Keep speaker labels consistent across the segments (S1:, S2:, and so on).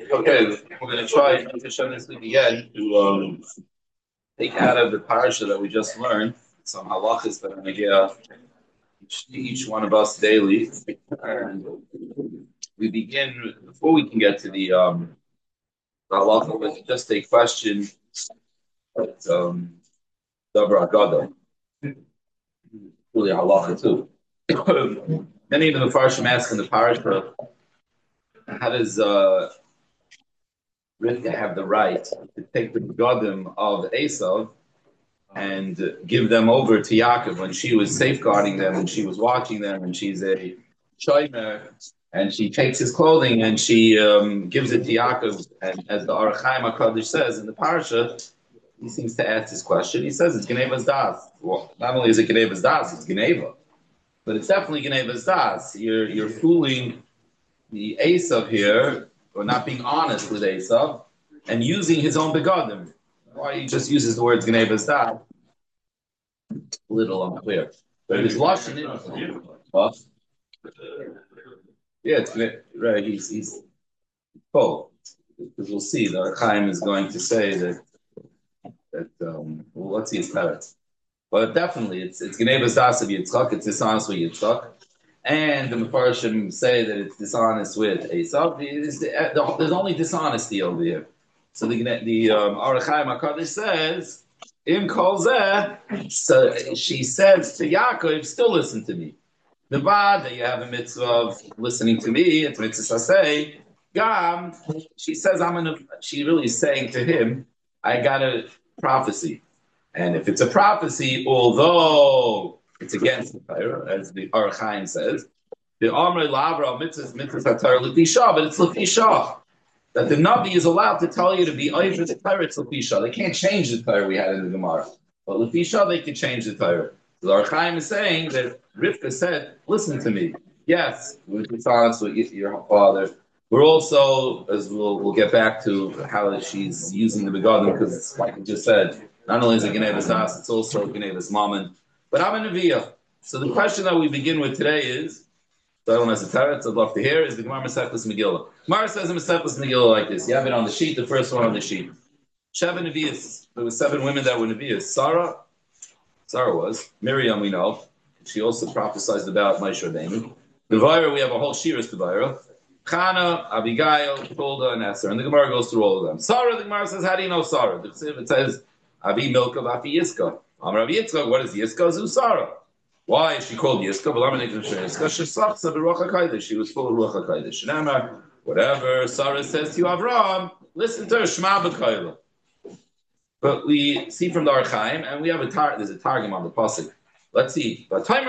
S1: Okay, we're going to try to show this week again to take out of the parsha that we just learned some halachas that are going to get each one of us daily. And we begin before we can get to the halacha with just a question. Dabra Agada, really halacha too. Many of the Farshim ask in the parsha, how does Rivka have the right to take the begadim of Esav and give them over to Yaakov when she was safeguarding them and she was watching them and she's a shomer and she takes his clothing and she gives it to Yaakov, and as the Orach Chaim HaKadosh says in the parsha, he seems to ask this question. He says it's Geneva's das. Well, not only is it Geneva's das, it's Geneva, but it's definitely Geneva's das. You're fooling the Esav here, or not being honest with Esav, and using his own begadim. Why he just uses the words Geneva's das? A little unclear. But his lashon is well, yeah, it's right. He's full, because we'll see. The Orach Chaim is going to say that well, let's see his parrots. But definitely, it's Geneva's das of Yitzchak. It's dishonest with Yitzchak. And the Mefarshim say that it's dishonest with Esav. There's only dishonesty over here. So the Orach Chaim HaKadosh says, Im kol zeh, so she says to Yaakov, still listen to me. The bad that you have a mitzvah of listening to me, it's mitzvah say, Gam, she says, she really is saying to him, I got a prophecy. And if it's a prophecy, although it's against the Torah, as the Orach Chaim says, the Amrei Lavra mitzvah Torah l'fisha, but it's l'fisha. That the Navi is allowed to tell you to be over the Torah, it's l'fisha. They can't change the Torah we had in the Gemara, but l'fisha they can change the Torah. The Orach Chaim is saying that Rivka said, "Listen to me. Yes, we're dishonest with your father. We're also, as we'll get back to how she's using the begadim, because like I just said, not only is it Geneva's das, it's also Geneva's mammon. But I'm a Nevi'ah. So the question that we begin with today is, so everyone has a teretz, I'd love to hear, is the Gemara Masechtas Megillah. Gemara says in Masechtas Megillah like this. You have it on the sheet, the first one on the sheet. Seven Nevi'ahs. There were 7 women that were Nevi'ahs. Sarah was. Miriam, we know. She also prophesied about Moshe Rabbeinu. Devaira, we have a whole shiras Devaira. Chana, Abigail, Huldah, and Esther. And the Gemara goes through all of them. Sarah, the Gemara says, how do you know Sarah? It says, Avi Milka, Avi Yiska. Amar Avi Yitzchak, what is Yiska? Zu Sarah. Why is she called Yiska? She was full of Ruach HaKodesh. Whatever Sarah says to you, Avram, listen to her, Shema B'Koila. But we see from the Orach Chaim, and we have there's a targum on the pasuk. Let's see.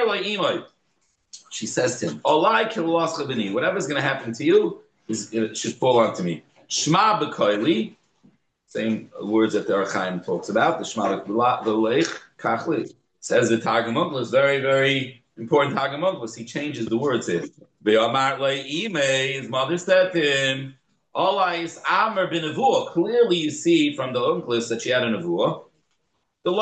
S1: She says to him, whatever's going to happen to you should fall onto me. Shema B'Koili, same words that the Orach Chaim talks about. The Shema B'Koili, Kachli. Says the Targum Onkelos, very, very important Targum Onkelos. He changes the words here. His mother said to him, Olais Amr bin Nevuah. Clearly you see from the Onkelos that she had a Nevuah. Don't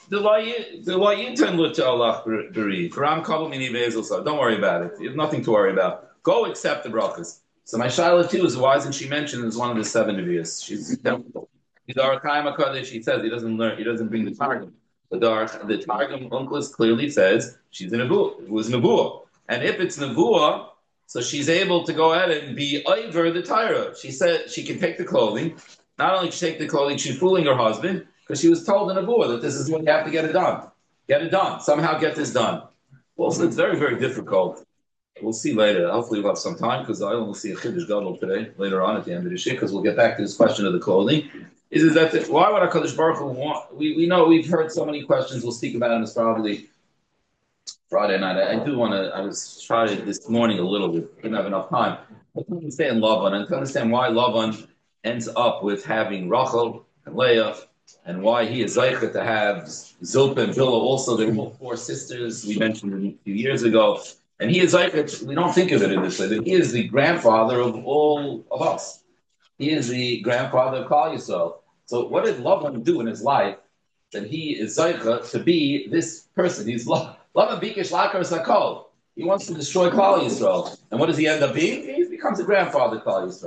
S1: worry about it. You have nothing to worry about. Go accept the brachas. So my shaila too is, why isn't she mentioned as one of the 7 Nevi'ahs? She's the Orach Chaim HaKadosh. He says he doesn't bring the Targum. But the Targum Onkelos clearly says she's a Nevuah. It was Nevuah. And if it's Nevuah, so she's able to go ahead and be over the Torah. She said she can take the clothing. Not only can she take the clothing, she's fooling her husband, because she was told in Nevuah that this is when you have to get it done. Get it done. Somehow get this done. Well, so it's very, very difficult. We'll see later. Hopefully we'll have some time, because I only see a Chiddush Gadol today, later on at the end of the shit, because we'll get back to this question of the clothing. Why would HaKadosh Baruch Hu want? We know we've heard so many questions. We'll speak about it. It's probably Friday night. I do want to. I was trying this morning a little bit. Didn't have enough time. I to understand Lavan and to understand why Lavan ends up with having Rachel and Leah, and why he is Zaycha to have Zilpah and Bilhah. Also, they're all 4 sisters we mentioned a few years ago. And he is Zaycha. We don't think of it in this way, but he is the grandfather of all of us. He is the grandfather of Klal Yisrael. So what did Lavan do in his life that he is Zaycha to be this person? He's Lavan Bikesh Lakar Sakol. He wants to destroy Klal Yisrael. And what does he end up being? He becomes the grandfather of Klal Yisrael.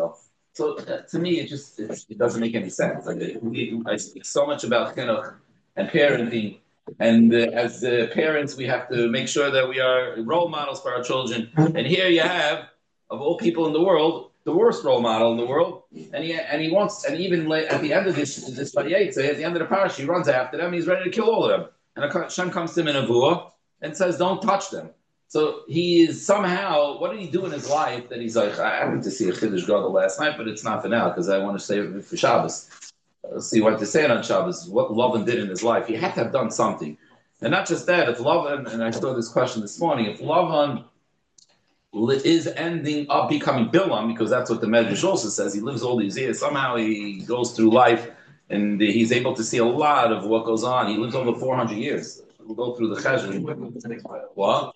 S1: So to me, it doesn't make any sense. Like I speak so much about chinuch and parenting, and as parents, we have to make sure that we are role models for our children. And here you have, of all people in the world, the worst role model in the world, and he wants, and even at the end of this variate, so at the end of the parish, he runs after them. He's ready to kill all of them. And Hashem comes to him in a vua and says, "Don't touch them." So he is somehow, what did he do in his life that he's like, I went to see a Chiddush Gadol last night, but it's not for now because I want to save it for Shabbos. Let's see what to say on Shabbos, what Lavan did in his life. He had to have done something. And not just that, if Lavan, and I saw this question this morning, if Lavan is ending up becoming Bilam, because that's what the Medrash also says, he lives all these years, somehow he goes through life and he's able to see a lot of what goes on. He lives over 400 years. We'll go through the Cheshire. What?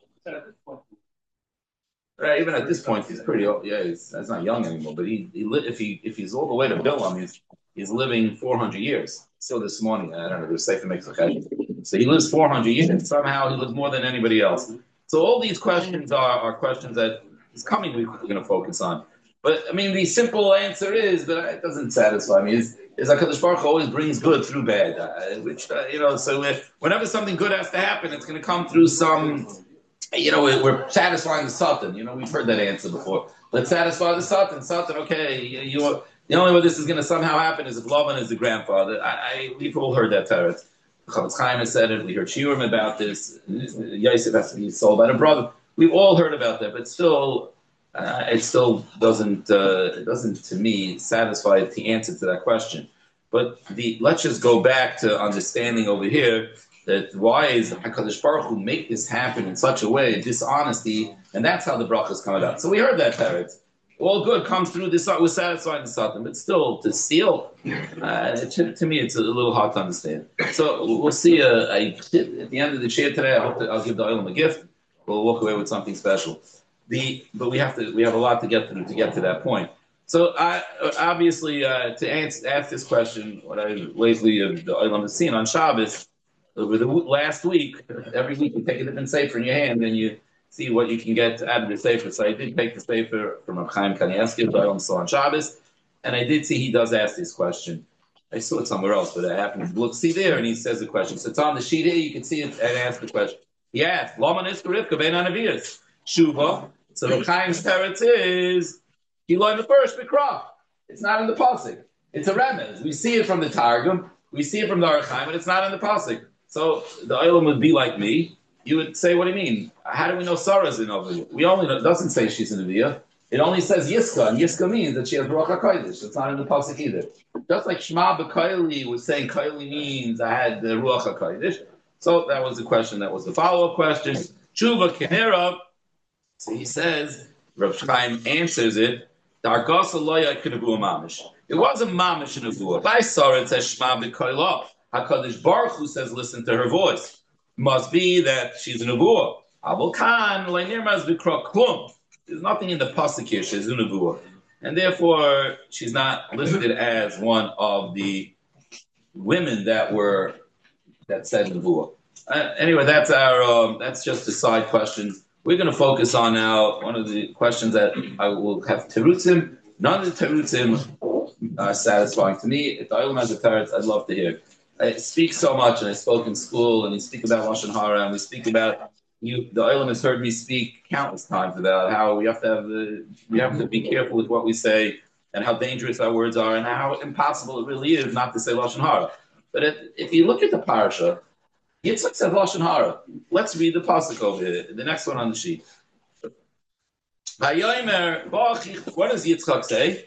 S1: Right, even at this point, he's pretty old. Yeah, he's not young anymore. But if he's all the way to Bilam, he's living 400 years. So this morning, I don't know, the Sefer makes a cheshbon. So he lives 400 years. Somehow he lives more than anybody else. So all these questions are questions that this coming week we're going to focus on. But I mean, the simple answer is, but it doesn't satisfy me. Is HaKadosh Baruch Hu always brings good through bad, So whenever something good has to happen, it's going to come through some. We're satisfying the Satan. We've heard that answer before. Let's satisfy the Satan. Satan, okay. The only way this is going to somehow happen is if Lavan is the grandfather. We've all heard that Teretz. Chavetz Chaim has said it. We heard Shiurim about this. Yosef has to be sold by the brother. We've all heard about that, but still, it still doesn't to me satisfy the answer to that question. But let's just go back to understanding over here that why is HaKadosh Baruch Hu make this happen in such a way, dishonesty, and that's how the brachas come about. So we heard that Teretz. All good comes through this. We're satisfying the Satan, but still to steal, to me, it's a little hard to understand. So we'll see. At the end of the share today, I'll give the Olam a gift. We'll walk away with something special. But we have a lot to get through to get to that point. So obviously, to ask this question, what I lately the Olam has seen on Shabbos over the last week, every week you take a different sefer in your hand and you see what you can get out of the sefer. So I did take the sefer from Reb Chaim Kanievsky, the Olam saw on Shabbos, and I did see he does ask this question. I saw it somewhere else, but I happened to see there, and he says the question. So it's on the sheet here, you can see it and ask the question. He asked, Lama Niska Rivka Ben Anavias, Shuva. So Reb Chaim's teretz is, he learned the first Bikra. It's not in the Pasuk. It's a remez. We see it from the Targum, we see it from the Orach Chaim, but it's not in the Pasuk. So the Olam would be like me. You would say, what do you mean? How do we know Sarah's in over here? We only know, it doesn't say she's in the Via. It only says Yiska, and Yiska means that she has Ruach HaKodesh. It's not in the Pasuk either. Just like Shema B'Koili was saying Koili means I had the Ruach HaKodesh. So that was the question. That was the follow-up question. Tshuva Kenera. So he says, Rav Chaim answers it, Dargasa Loya Kenevu Mamish. It wasn't Mamish in a Vua. By Sarah, it says Shema B'Koilov. HaKadosh Baruch Hu says, listen to her voice. Must be that she's a nevuah. Abul Khan, there's nothing in the pasuk here. She's a nevuah, and therefore she's not listed as one of the women that said nevuah. Anyway, that's just a side question. We're going to focus on now one of the questions that I will have terutzim. None of the terutzim are satisfying to me. If the Olam has a teretz, I'd love to hear. I speak so much, and I spoke in school, and we speak about Lashon Hara, and we speak about you. The Olam has heard me speak countless times about how we have to be careful with what we say, and how dangerous our words are, and how impossible it really is not to say Lashon Hara. But if you look at the parasha, Yitzchak said Lashon Hara. Let's read the pasuk over here, the next one on the sheet. What does Yitzchak say?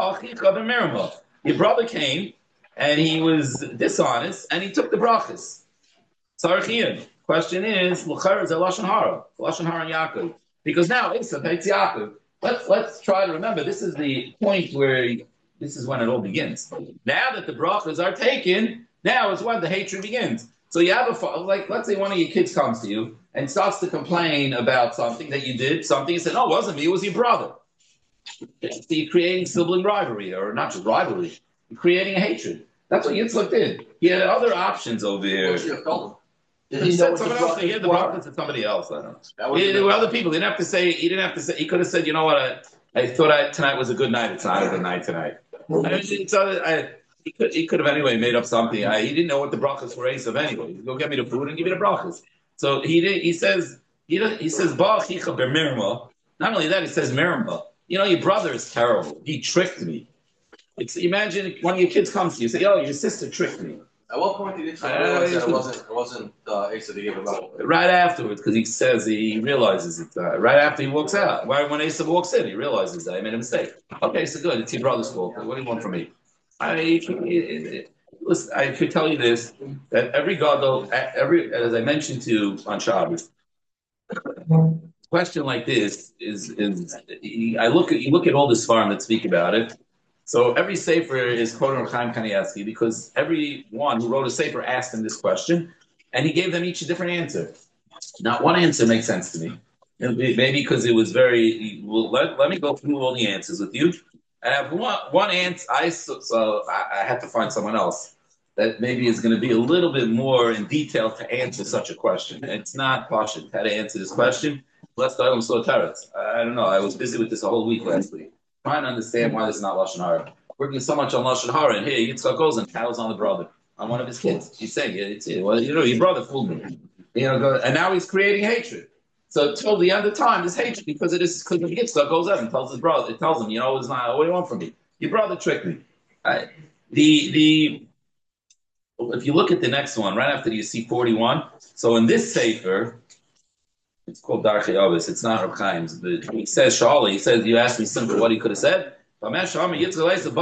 S1: Your brother came, and he was dishonest, and he took the brachas. Tzarchian. Question is, l'char is a Lashon Hara and Yaakov. Because now, Esav hates Yaakov. Let's try to remember, this is the point where, this is when it all begins. Now that the brachas are taken, now is when the hatred begins. So you have let's say one of your kids comes to you and starts to complain about something that you did, something, you said, no, it wasn't me, it was your brother. So you're creating sibling rivalry, or not just rivalry, you're creating a hatred. That's what Yitzchak did. He had other options over here. He said someone else. He had the brachas to somebody else. I don't know. There were other people. He didn't have to say. He could have said, you know what? I thought tonight was a good night. It's not a good night tonight. He could have anyway made up something. He didn't know what the brachas were of anyway. Go get me the food and give me the brachas. So he says Ba'achicha b'mirma. Not only that, he says mirma. Your brother is terrible. He tricked me. Imagine one of your kids comes to you, say, "Oh, your sister tricked me."
S2: At what point did he realize that it wasn't Asa to give him up?
S1: Right afterwards, because he says he realizes it. Right after he walks out. When Asa walks in, he realizes that he made a mistake. Okay, so good. It's your brother's fault. What do you want from me? Listen, I could tell you this: that every gadol, as I mentioned to you on Shabbos, question like this is you look at all the svarim that speak about it. So every sefer is quoting Chaim Kanievsky because everyone who wrote a sefer asked him this question, and he gave them each a different answer. Not one answer makes sense to me. Maybe because it was very. Well, let me go through all the answers with you. I have one answer. I had to find someone else that maybe is going to be a little bit more in detail to answer such a question. It's not Pashit how to answer this question. Let's go on so teretz. I don't know. I was busy with this a whole week last week, trying to understand why this is not Lashon Hara. Working so much on Lashon Hara, and here Yitzchak goes and tattles on the brother, on one of his kids. He's saying, your brother fooled me. And now he's creating hatred. So till the end of time, this hatred because it is because Yitzchak goes up and tells his brother, it tells him, it's not. What do you want from me? Your brother tricked me. If you look at the next one, right after you see 41. So in this sefer, it's called Darchei Avos. It's not Reb Chaim's. He says, Shali, he says, you asked me simple what he could have said. Someone else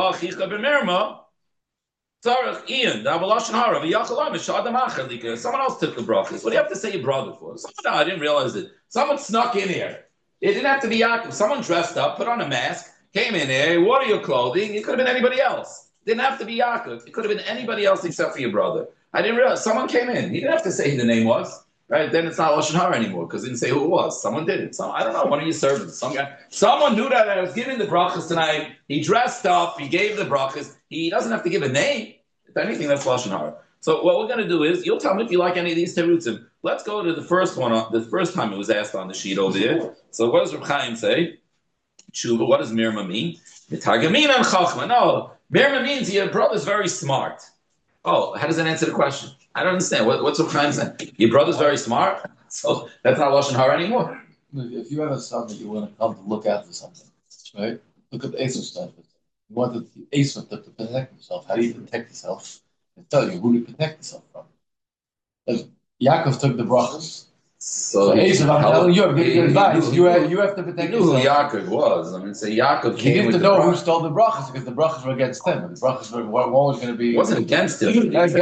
S1: took the brachas. What do you have to say your brother for? No, I didn't realize it. Someone snuck in here. It didn't have to be Yaakov. Someone dressed up, put on a mask, came in here, wore your clothing. It could have been anybody else. It didn't have to be Yaakov. It could have been anybody else except for your brother. I didn't realize. Someone came in. He didn't have to say who the name was. Right? Then it's not Lashon Hara anymore because it didn't say who it was. Someone did it. I don't know, one of your servants, some guy. Someone knew that I was giving the brachas tonight. He dressed up. He gave the brachas. He doesn't have to give a name. If anything, that's Lashon Hara. So what we're going to do is, you'll tell me if you like any of these terutzim. Let's go to the first one, the first time it was asked on the sheet over here. So what does Reb Chaim say? Tshuva, what does Mirma mean? Mitagamin and Chachma. No, Mirma means your brother's very smart. Oh, how does that answer the question? I don't understand. What's Reb Chaim saying? Your brother's very smart? So that's not Lashon Hara anymore.
S3: If you have a son that you want to come to look after something, right? Look at the Esau stuff. You wanted Esau to protect himself. How do you protect yourself? I tell you, who do you protect yourself from? Yaakov took the brachas. So Esau, I'm telling you, I'm giving you advice. You have to protect yourself.
S1: Who Yaakov was. I mean, say Yaakov came.
S3: You need to know who stole the brachas because the brachas were against him. And the brachas were always going to be.
S1: It wasn't against him. He got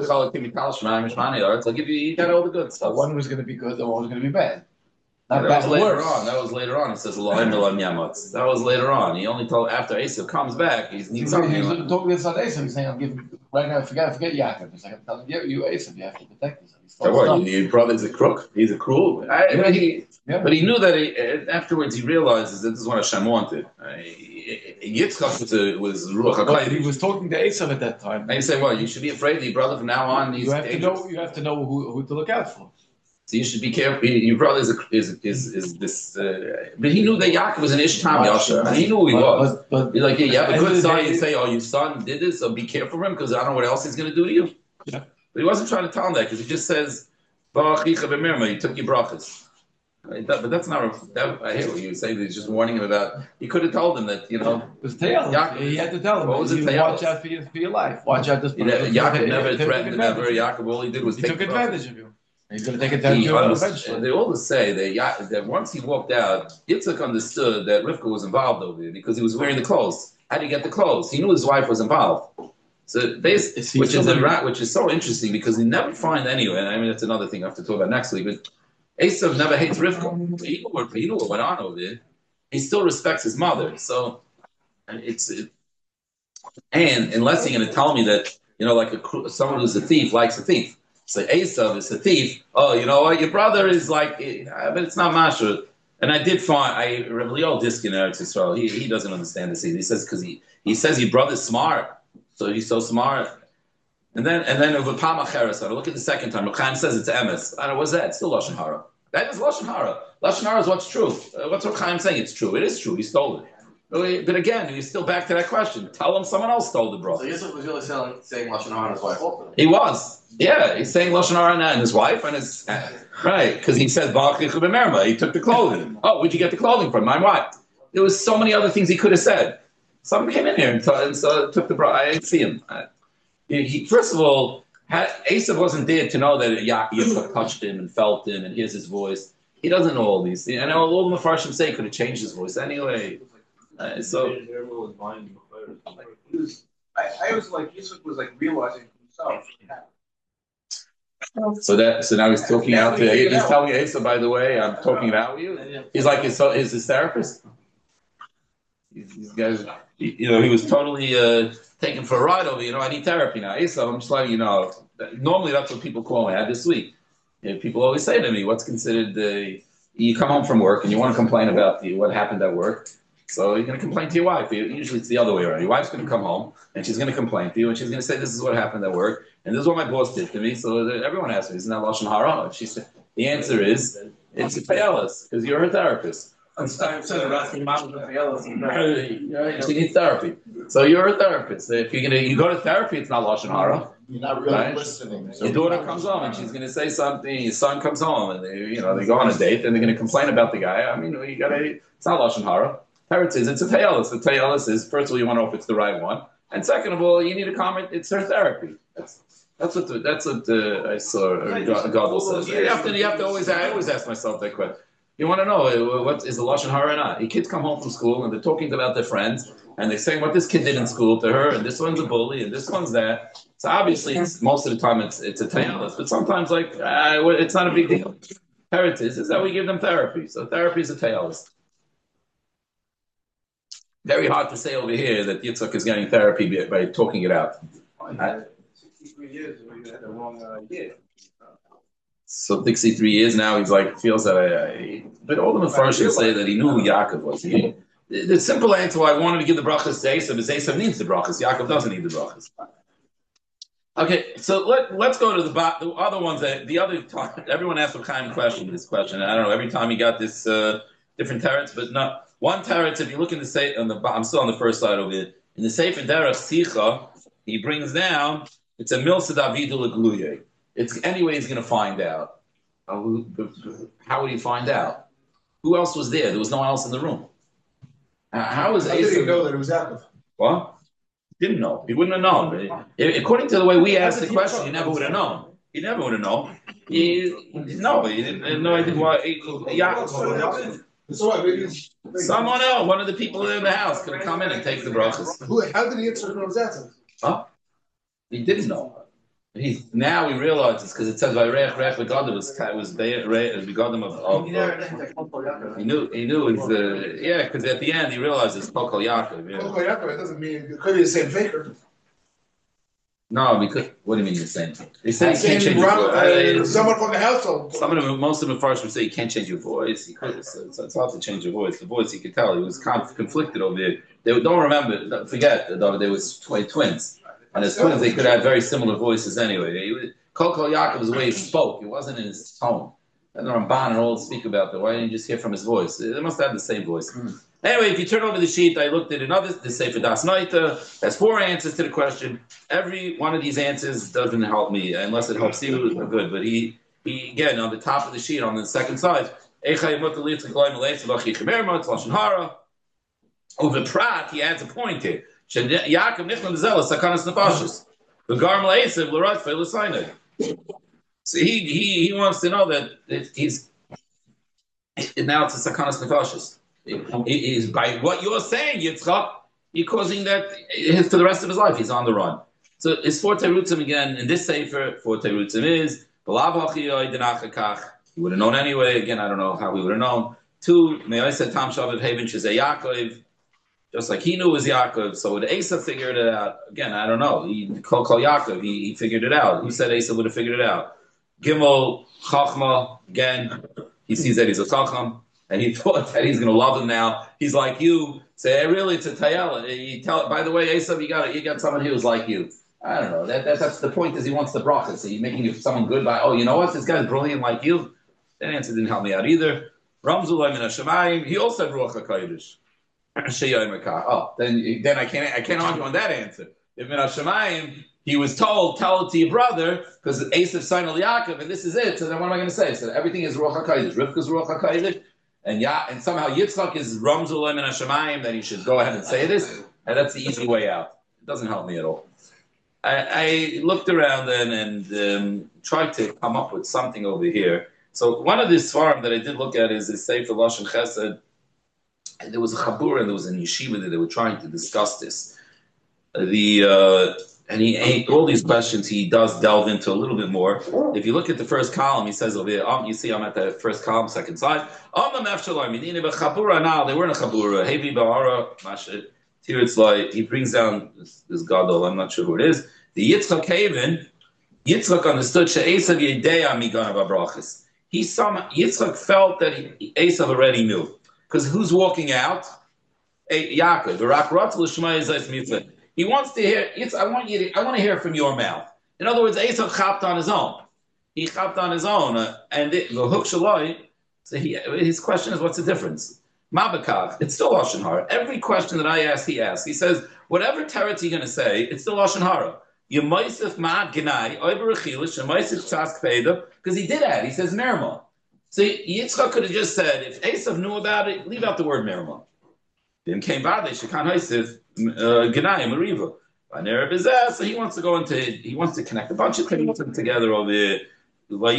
S1: all the good stuff.
S3: One was going to be good, the one was going to be bad.
S1: That was later on. That was later on. He says, that was later on. He only told after Esau comes back, he needs something.
S3: He's talking about Esau. He's saying, I'm giving right now. Forget Yaakov. He's like, I'm telling you, Esau, you have to protect yourself.
S1: Your brother's a crook. He's a cruel. But he knew that afterwards he realizes that this is what Hashem wanted. Yitzchak was Ruach HaKodesh.
S3: He was talking to Esau at that time.
S1: And he said, "Well, you should be afraid of your brother from now on."
S3: You have to know who to look out for.
S1: So you should be careful. Your brother is this, but he knew that Yaakov was an Ishtam Yasha. He knew who he was. But he's like, you have a good son. You say, "Oh, your son did this, so be careful of him because I don't know what else he's going to do to you."
S3: Yeah.
S1: But he wasn't trying to tell him that because he just says, "You took your brachas." But that's not. I hear what you say. He's just warning him about. He could have told him that
S3: It was Yaakov. He had to tell him.
S1: What was it?
S3: Watch out for your life. Watch out.
S1: Yaakov never threatened him ever. Yaakov all he did was
S3: he took advantage of you. He's going to take advantage of you eventually.
S1: They always say that once he walked out, Yitzchak understood that Rivka was involved over there because he was wearing the clothes. How did he get the clothes? He knew his wife was involved. So which is so interesting because you never find anywhere. And I mean, that's another thing I have to talk about next week. But Esav never hates Rivka. He knew what went on over there. He still respects his mother. So and unless you're going to tell me that someone who's a thief likes a thief. So Esav is a thief. Oh, you know what? Your brother is like, but it's not Masha. And I did find Rabbi Liel Diskin in Eretz Yisrael. He doesn't understand this. He says because he says your brother's smart, so he's so smart. And then over Pamacheres, I look at the second time. Chaim says it's emes. I don't know what's that. It's still Lashon Hara. That is Lashon Hara. Lashon Hara is what's true. What's Chaim saying? It's true. It is true. He stole it. But again, he's still back to that question. Tell him someone else stole the bracha.
S2: So Yitzchak was really saying Lashon Hara and his wife also.
S1: He was. Yeah, he's saying Lashon Hara and his wife and his... right, because he said, he took the clothing. Oh, where'd you get the clothing from? My wife. There was so many other things he could have said. Someone came in here and took the bracha. I didn't see him. First of all, Esav wasn't there to know that Yitzchak touched him and felt him and hears his voice. He doesn't know all these things. And all the Mefarshim say he could have changed his voice anyway.
S4: I was like, Yitzchak was like realizing himself.
S1: So now he's talking out to. He's telling Esav, by the way, I'm talking about you. He's like his therapist. These guys, he was totally taken for a ride over. I need therapy now. Esav, I'm just letting you know. Normally, that's what people call me. I had this week. People always say to me, "What's considered?" You come home from work and you want to complain about what happened at work. So you're going to complain to your wife. Usually it's the other way around. Your wife's going to come home and she's going to complain to you and she's going to say, "This is what happened at work and this is what my boss did to me." So everyone asks me, "Isn't that Lashon Hara?" And she said, the answer is, it's a payalas because you're her therapist. She needs therapy. So you're a therapist. If you go to therapy, it's not Lashon Hara.
S3: You're not really listening. So
S1: your daughter comes home and she's going to say something. Your son comes home and they go on a date and they're going to complain about the guy. I mean, it's not Lashon Hara. It's a tayalis. The tayalis is, first of all, you want to know if it's the right one, and second of all, you need a comment. It's her therapy. That's what I saw. God says. You have to always. I always ask myself that question. You want to know what is the Lashon Hara or not? The kids come home from school and they're talking about their friends and they're saying what this kid did in school to her, and this one's a bully and this one's that. So obviously, most of the time it's a tayalis, but sometimes it's not a big deal. Heritage is that we give them therapy. So therapy is a tayalis. Very hard to say over here that Yitzchak is getting therapy by talking it out.
S4: 63 years, we had the wrong year.
S1: So 63 years now, he's like, feels that but all the Mefarshim say that he knew who Yaakov was. The simple answer why I wanted to give the brachas to Esav is Esav needs the brachas. Yaakov doesn't need the brachas. Okay, so let's go to the other ones. The other time, everyone asks what kind of question this question. I don't know, every time he got this different teretz, but not. One teretz, if you look in I'm still on the first side of it. In the Sefer Derech Sicha, he brings down, it's a milsa Davidu Legluye. It's anyway he's going to find out. How would he find out? Who else was there? There was no one else in the room. How did he
S4: know that it was Yaakov?
S1: What? Didn't know. He wouldn't have known. According to the way we asked the question, he never would have known. He never would have known. He didn't know anything why. Yaakov. Someone else, one of the people in the house, could have come in and take the brachas.
S4: How did he answer the Rosetta?
S1: Huh? He didn't know. Now we realize it's because it says by Reach Begadim was Begadim of. He knew it's because at the end he realized it's Kol Yaakov.
S4: Kol Yaakov, it doesn't mean it could be the same faker.
S1: No, because what do you mean the same thing? They say you can't change your voice.
S4: Someone from the household.
S1: Most of the first would say you can't change your voice. It's hard to change your voice. The voice, you could tell, he was conflicted over there. Don't forget, there was twins. And as twins, they could have very similar voices anyway. Kol Yaakov was the way he spoke. It wasn't in his tone. And the Ramban and all speak about that. Why didn't you just hear from his voice? They must have the same voice. Anyway, if you turn over the sheet, I looked at the Sefer Das Noita. Has 4 answers to the question. Every one of these answers doesn't help me, unless it helps you, good. But he again, on the top of the sheet, on the second side, over Prat, he adds a point here. Yaakov nichlan zelos sakanas nefashos. V'garm le'esav l'rad fe'lusaynei. So he wants to know that now it's a sakanas nefashos. Is by what you're saying, Yitzchak, you're causing that for the rest of his life. He's on the run. So it's 4 terutzim again in this sefer. 4 terutzim is b'lav hachiyoi denachakach. He would have known anyway. Again, I don't know how he would have known. 2 me'oiseh tam shavet haven shezeh Yaakov. Just like he knew it was Yaakov, so would Esav figured it out? Again, I don't know. He called Yaakov. He figured it out. Who said Esav would have figured it out? Gimel Chachma. Again, he sees that he's a Chacham. And he thought that he's going to love him now. He's like you. Say, hey, really, it's a Tayela. You tell. By the way, Esav, you got someone who's like you. I don't know. That's the point. Is he wants the bracha. So he's making you someone good by. Oh, you know what? This guy's brilliant like you. That answer didn't help me out either. Ramzulay min hashamayim. He also had Ruach HaKodesh. Oh, then I can't argue on that answer. If in Hashemayim he was told, tell it to your brother, because Esav signed al Yaakov, and this is it. So then what am I going to say? So everything is Ruach HaKodesh. Rivka's Ruach HaKodesh, and somehow Yitzchak is Ramzul in Hashemayim that he should go ahead and say this, and that's the easy way out. It doesn't help me at all. I looked around then and tried to come up with something over here. So one of the svarim that I did look at is the Sefer Lashon Chesed. And there was a chabur and there was a yeshiva that they were trying to discuss this. And he all these questions he does delve into a little bit more. If you look at the first column, he says over here, you see I'm at the first column, second side. Now they weren't a chabura. Hevi ba'ara, here it's like he brings down this gadol. I'm not sure who it is. The Yitzchak Haven, Yitzchak understood she'esav yedei amiganav abrachas. Yitzchak felt that Esav already knew. Because who's walking out? Yaakov. He wants to hear. I want to hear from your mouth. In other words, Esav chapped on his own. He chapped on his own, and the hook shaloi. So his question is, what's the difference? Mabakav. It's still lashon hara. Every question that I ask, he asks. He says, whatever teretz you're going to say, it's still lashon hara. Because he did that. He says merima. So Yitzchak could have just said, if Esav knew about it, leave out the word merima. Then came Badei Shekan Haisiv Gnai Mariva. So he wants to go into, he wants to connect a bunch of things together over here. It was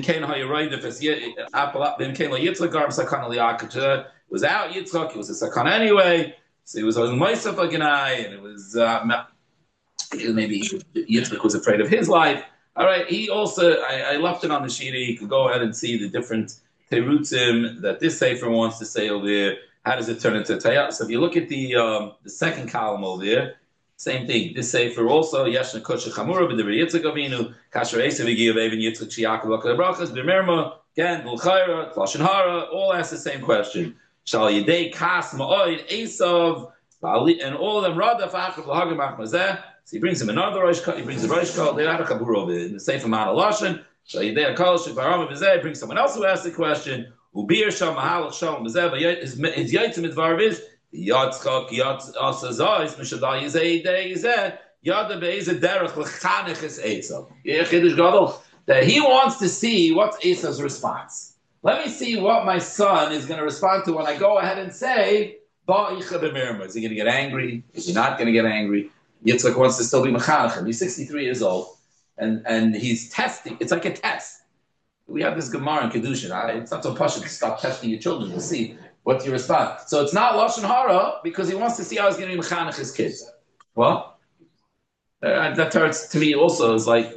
S1: out Yitzchak, it was a sakana anyway. So he was on Moisef Gnai, and it was maybe Yitzchak was afraid of his life. All right, he also, I left it on the sheet. You can go ahead and see the different terutzim that this sefer wants to say over there. How does it turn into tayah? So if you look at the second column over there, same thing. This sefer also, Yeshna Kosher Chamura, B'Dever Yitzchak Avinu, Kasher Esav Yigiyav Even Yitzchak Shiakov Lakal Brachas, B'Merma, Gan, B'Lchayra, Lashon Hara, all ask the same question. Shal Yedei Kas Ma'oid Esav, and all of them Radaf Achav L'Hagim Achmazeh. So he brings him another Rosh Kol, he brings the Rosh Kol, they had a Chabur over in the Sefer Ma'al Lashon. So Yedei Kol Shekvarama B'Zeh, brings someone else who asked the question. Ubir Shal Mahalach Shalom B'Zeh, but his Yitzim Midvar is Yatzchak Yatz Asazais Mishadal Yizei Yidei Yizeh Yada Be'ezeh Derech L'Chanech Es Esav. Chidush Gadol, that he wants to see what's Esav's response. Let me see what my son is going to respond to when I go ahead and say Ba'icha B'Mirma. Is he going to get angry? Is he not going to get angry? Yitzchak wants to still be Mechanachim. He's 63 years old, and he's testing. It's like a test. We have this Gemara in Kedushin. It's not so posh to stop testing your children to see what you respond. So it's not Lashon Hara because he wants to see how he's going to be Mechanach his kids. What? That hurts to me also. Is like,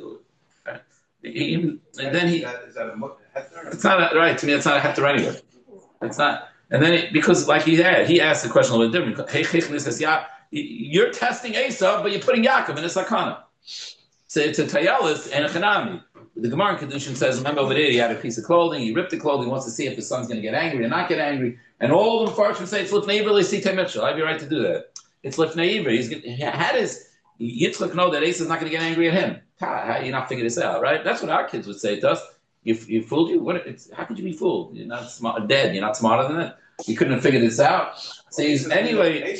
S1: and then he.
S4: Is that a heter?
S1: It's not right to me. It's not a heter anyway. It's not. And then because like he asked the question a little bit different. Hey, Chichlin says, yeah. You're testing Esav, but you're putting Yaakov in a sakana. So it's a tayalis and a chanami. The Gemara in Kedushin says, remember over there, he had a piece of clothing, he ripped the clothing, wants to see if his son's going to get angry or not get angry. And all of them Farshim say, it's Lifnei Iver L'Sitei Mitchell. I have your right to do that. It's Lifnei Iver. How does Yitzchak know that Esav's not going to get angry at him? How do you not figure this out, right? That's what our kids would say to us. You fooled you? How could you be fooled? You're not smart, dead. You're not smarter than it. You couldn't have figured this out. So he's anyway.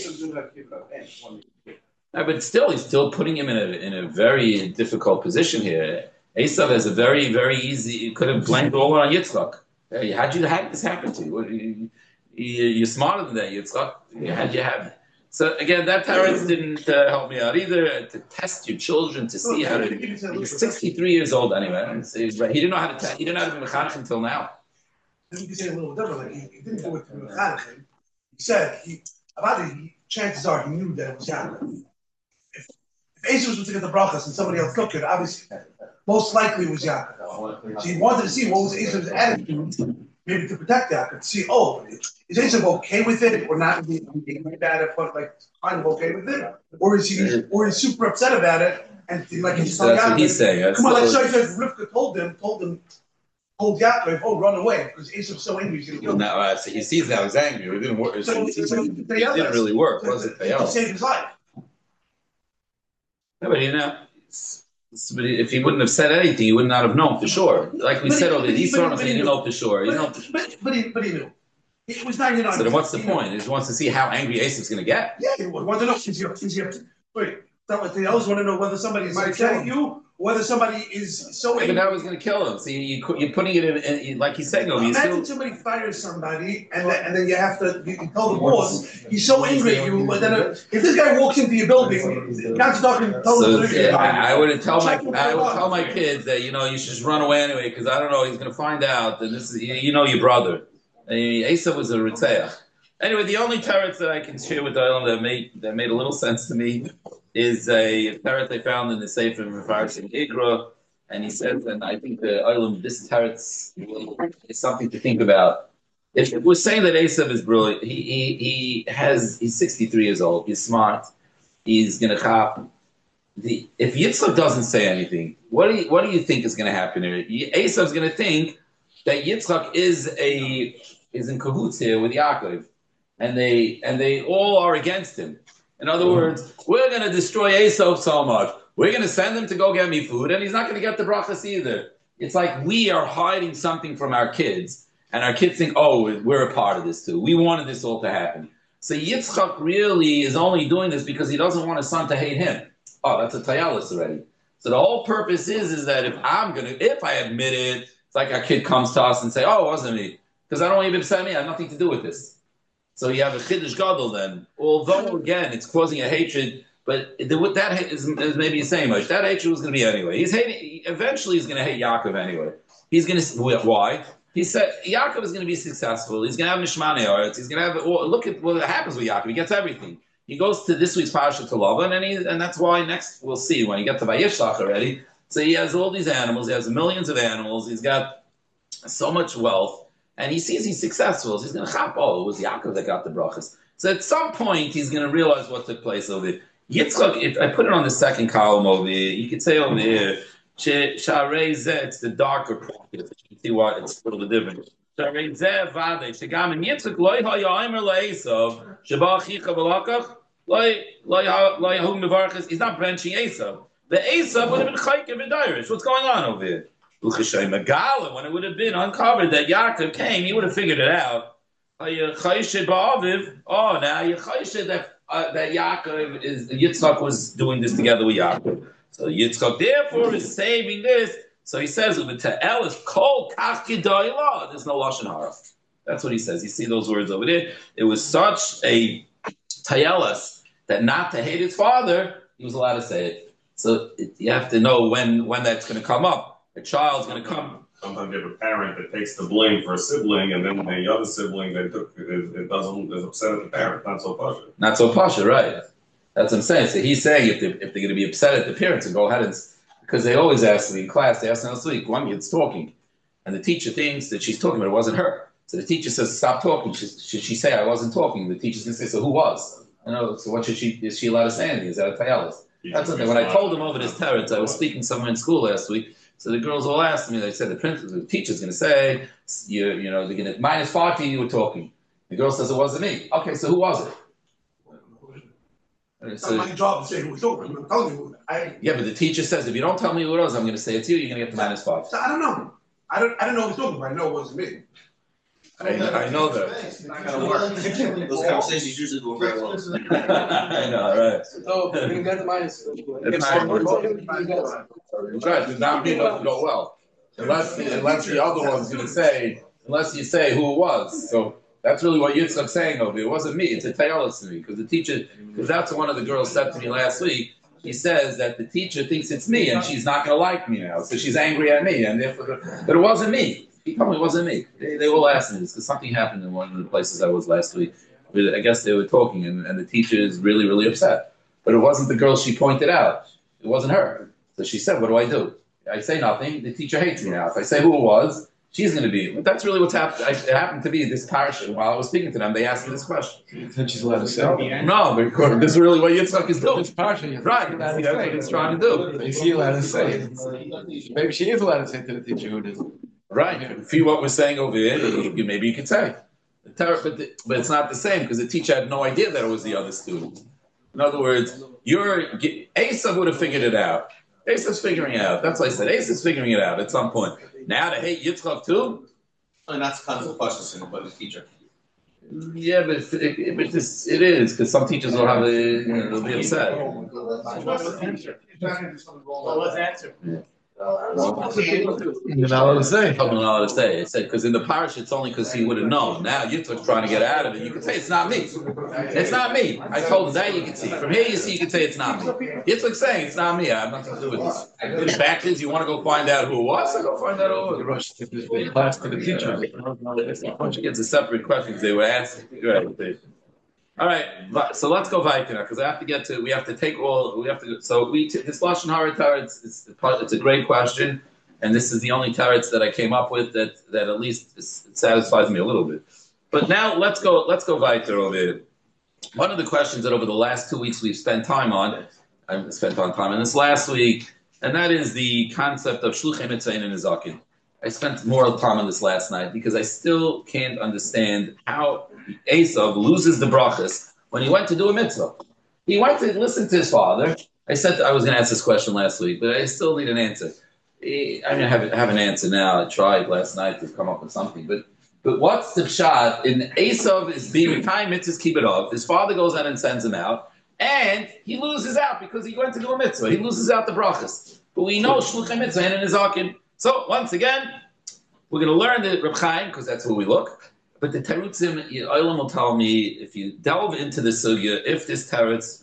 S1: No, but still, he's still putting him in a very difficult position here. Esav has a very, very easy. You could have blamed all on Yitzchak. Hey, how did this happen to you? You're smarter than that, Yitzchak. How'd you have it? So again, that parents didn't help me out either. To test your children to see how to. He's 63 years old anyway. So he didn't know how to. He didn't know how to be mechanech until now.
S5: You can say a little differently. He didn't do it to mechanech. He said chances are he knew that it was Yaakov. If Esau was to get the brachas and somebody else took it, obviously, most likely it was Yaakov. So he wanted to see what was Esau's attitude, maybe to protect Yaakov, to see, is Esau okay with it or not? Being bad at like kind of okay with it, or is he's super upset about it and like he's
S1: that's what he's saying.
S5: Come on, like so Rivka told Yaakov, run away because Esau's so angry he's going to kill him.
S1: So he sees now he's angry. It didn't work. It didn't really work, was it?
S5: To save his life.
S1: No, but if he wouldn't have said anything, he would not have known for sure. Like we said, these sort of things, he didn't know for sure.
S5: But he knew. He was 99.
S1: So then what's the point? He just wants to see how angry Esav's going to get.
S5: Yeah, he wants to know. Wait, they always want to know whether somebody is upset at you, whether somebody is so angry.
S1: But that was going to kill him. See, you're putting it in like he's saying.
S5: Imagine somebody fires somebody, and then you have to you tell the boss he's so angry at you. But then if this guy walks into your building, God's talking, tell him to
S1: I would tell my kids that you should just run away anyway because I don't know he's going to find out that this is your brother. Esav was a Ritzeach. Anyway, the only teretz that I can share with the Olam that made a little sense to me is a teretz I found in the Sefer Mefarshim in Ikra, and he says, and I think the Olam, this teretz is something to think about. If we're saying that Esav is brilliant, he's 63 years old, he's smart, he's gonna chop. If Yitzchak doesn't say anything, what do you think is gonna happen here? Esav's gonna think that Yitzchak is in cahoots here with Yaakov. And they all are against him. In other words, we're going to destroy Esav so much. We're going to send him to go get me food, and he's not going to get the brachas either. It's like we are hiding something from our kids, and our kids think, oh, we're a part of this too. We wanted this all to happen. So Yitzchak really is only doing this because he doesn't want his son to hate him. Oh, that's a tayalis already. So the whole purpose is that if I admit it, it's like our kid comes to us and say, oh, it wasn't me. Because I don't want you to upset me. I have nothing to do with this. So you have a chiddush gadol then. Although again, it's causing a hatred, but that is maybe the same much. That hatred was going to be anyway. Eventually he's going to hate Yaakov anyway. He's going to why? He said Yaakov is going to be successful. He's going to have Mishmane Aretz. He's going to have. Look at what happens with Yaakov. He gets everything. He goes to this week's parasha to Lavan, and that's why next we'll see when he gets to Vayishlach already. So he has all these animals. He has millions of animals. He's got so much wealth. And he sees he's successful. So he's going to chop. Oh, it was Yaakov that got the brachas. So at some point, he's going to realize what took place over there. Yitzchak, if I put it on the second column over here, you could say over here, Sharei Zeh, it's the darker part. You can see why it's a little bit different. Sharei Zeh Vade, Shegam and Yitzchak, Loi HaYaimer LeEsav, Sheba Chicha V'lakach, Loi Yahum Mevarchas. He's not branching Esav. The Esav would have been Chayke V'Dairish. What's going on over here? When it would have been uncovered that Yaakov came, he would have figured it out. Oh, now you're chayshid that Yitzchak was doing this together with Yaakov. So Yitzchak therefore is saving this. So he says, there's no lashon hara. That's what he says. You see those words over there. It was such a tayelas that not to hate his father, he was allowed to say it. So you have to know when that's going to come up. A child's going to come.
S6: Sometimes you have a parent that takes the blame for a sibling, and then the other sibling that is upset at the parent. Not so pasha.
S1: Not so pasha, right? That's what I'm saying. So he's saying if they're going to be upset at the parents, and go ahead and because they always ask me in class. They ask me last week, one kid's talking, and the teacher thinks that she's talking, but it wasn't her. So the teacher says, "Stop talking." Should she say, "I wasn't talking"? The teacher's going to say, "So who was?" So what should she? Is she allowed to say anything? Is that a tayalis? That's the thing. When I told them over this teretz, I was speaking somewhere in school last week. So the girls all asked me. They said the teacher's going to say, they're going to -5 you were talking. The girl says it wasn't me. Okay, so who was it?
S5: It's not my job to say who was talking. I'm telling you.
S1: Yeah, but the teacher says if you don't tell me who it was, I'm going to say it's you. You're going to get the -5.
S5: So I don't know. I don't know who was talking, but I know it wasn't me.
S1: I know that.
S2: It's not going to work. Those conversations usually go very well.
S1: I know, right?
S4: So we got the minus.
S1: It's right. The nominee doesn't go well, unless the other one's going to say, unless you say who it was. So that's really what Yitzchak's saying over here. It wasn't me. It's a tayalis to me because the teacher, because that's what one of the girls said to me last week. She says that the teacher thinks it's me and she's not going to like me now, so she's angry at me, and therefore, but it wasn't me. He told me it wasn't me. They all asked me this because something happened in one of the places I was last week. I guess they were talking, and the teacher is really, really upset. But it wasn't the girl she pointed out. It wasn't her. So she said, what do? I say nothing. The teacher hates me now. If I say who it was, she's going to be. But that's really what's happened. It happened to be this parasha. While I was speaking to them, they asked me this question.
S3: You think she's allowed to say?
S1: No, because this is really what Yitzchak is doing.
S3: It's parasha.
S1: Right. That's what he's trying to do.
S3: Is he allowed to say? Maybe she is allowed to say to the teacher who did.
S1: Right. If you what we're saying over here, maybe you could say. But it's not the same because the teacher had no idea that it was the other student. In other words, Esav would have figured it out. Esav's figuring it out. That's what I said. Esav's figuring it out at some point. Now to hate Yitzchak too?
S2: I mean, that's kind of a question, but the teacher.
S1: Yeah, but it is because some teachers will have they'll be upset.
S4: Well, let's answer.
S3: You're not allowed to say.
S1: I'm not allowed to say. It said because in the parish it's only because he would have known. Now Yitzchak's trying to get out of it. You can say it's not me. It's not me. I told him that you can see. From here you see you can say it's not me. Yitzchak's saying it's not me. I have nothing to do with this. The fact is you want to go find out who it was, so go find out who it was.
S3: Rush to the class to the teacher.
S1: A bunch of kids are separate questions they were asking. Right. All right, so let's go weiter now because I have to get to. We have to take all. We have to. So this lashon hara teretz. It's a great question, and this is the only teretz that I came up with that at least it satisfies me a little bit. But now let's go weiter over here. One of the questions that over the last 2 weeks we've spent time on, I spent on time on this last week, and that is the concept of shluchei mitzayin and nizakin. I spent more time on this last night because I still can't understand how Esav loses the brachas when he went to do a mitzvah. He went to listen to his father. I said I was going to ask this question last week, but I still need an answer. I have an answer now. I tried last night to come up with something, but what's the pshat? In Esav is being time mitzvahs keep it off. His father goes out and sends him out, and he loses out because he went to do a mitzvah. He loses out the brachas. But we know shluchei mitzvah and nizakin. So once again, we're going to learn the Reb Chaim because that's where we look. But the terutzim, Olam will tell me if you delve into the sugya, if this teretz